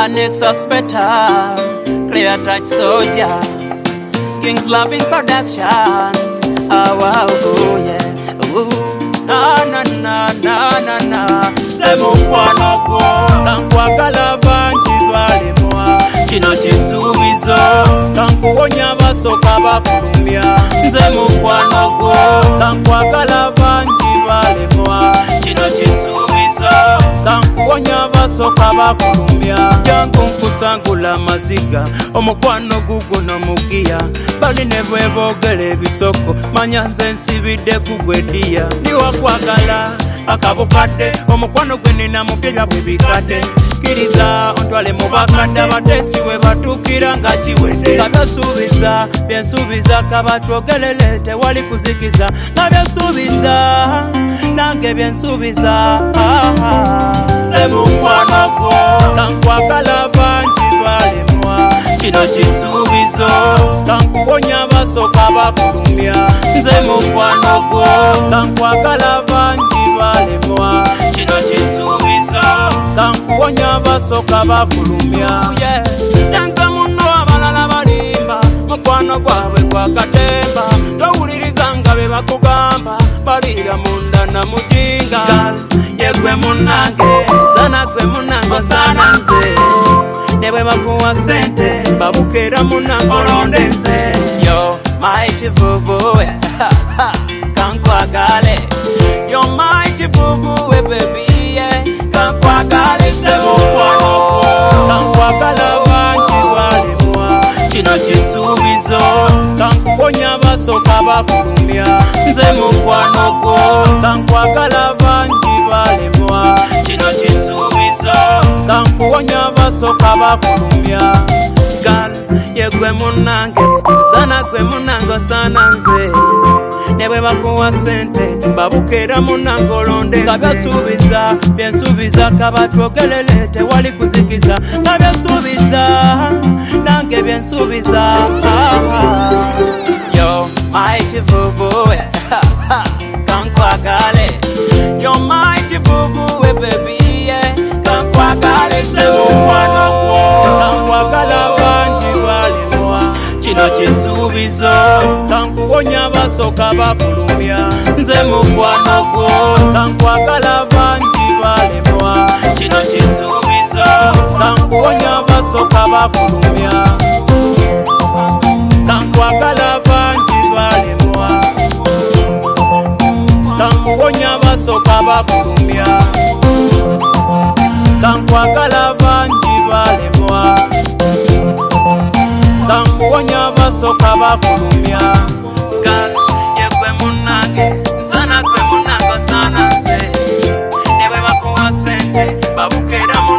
Nexus better, clear touch soldier, Kings Loving production. Oh wow, oh yeah, ooh, na na na na na na. Semu kwano go, tankwagala banji bali mwa. Kino chisubizo, tankuwonya basoka bakulumya. Semu kwano go, tankwagala banji bali mwa. Kino chisubizo, tankuwonya basoka bakulumya. Jangu nkusangula maziga, omukwano gugu nomugiya. Bali nebwe bogele bisoko, manya nze nsibidde kugwediya. Niwa kwagala akabukadde, omukwano gwe nina mupira bwe bikadde. Kiriza ontwale mu bakadde, abatesi we batukira nga kiwedde. Katasuubiza byensuubiza, kabatwogerere tewali kuzikiza. Nga byensuubiza nange byensuubiza. Nze mukwano gwo tankwagala banji balemwa. Kino kisuubizo tankuwonya basoka bakulumya. Nze mukwano gwo tankwagala banji balemwa. Kino kisuubizo tankuwonya basoka bakulumya. Nze muno abalala balimba, mukwano gwabwe gwakatemba. Towuliriza nga be bakugamba, balira munda na mujinga. Yegwe munange, sana gwe munange sana nze. Nebwe bakuwa sente, babukera munange olonde nze. Yo, my chivuvu, kankwagale. Yo, my chivuvu, baby, yeah. Kankwagale, nze mukwano gwo tankwagala banji balemwa. Kino kisuubizo tankuwonya basoka bakulumya. Nze mukwano gwo tankwagala banji balemwa. Kino kisuubizo tankuwonya basoka bakulumya. Gal, yegwe munange, sana gwe munange sana nze. Nebwe bakuwa sente, babukera munange olonde nze. Nga byasuubiza byensuubiza, kabatwogerere tewali kuzikiza. Nga byasuubiza nange byensuubiza. Yo, my chivuvu, kankwagale. Yo, my chivuvu, baby, yeah. Kankwagale, nze mukwano gwo tankwagala banji balemwa. Kino kisuubizo tankuwonya basoka bakulumya. Nze mukwano gwo tankwagala banji balemwa. Kino kisuubizo tankuwonya basoka bakulumya. Tankwagala banji balemwa. Tankuwonya basoka bakulumya. Tankwagala banji balemwa. Tankuwonya basoka bakulumya. Gal, yegwe munange, sana gwe munange sana nze. Nebwe bakuwa sente, babukera munange.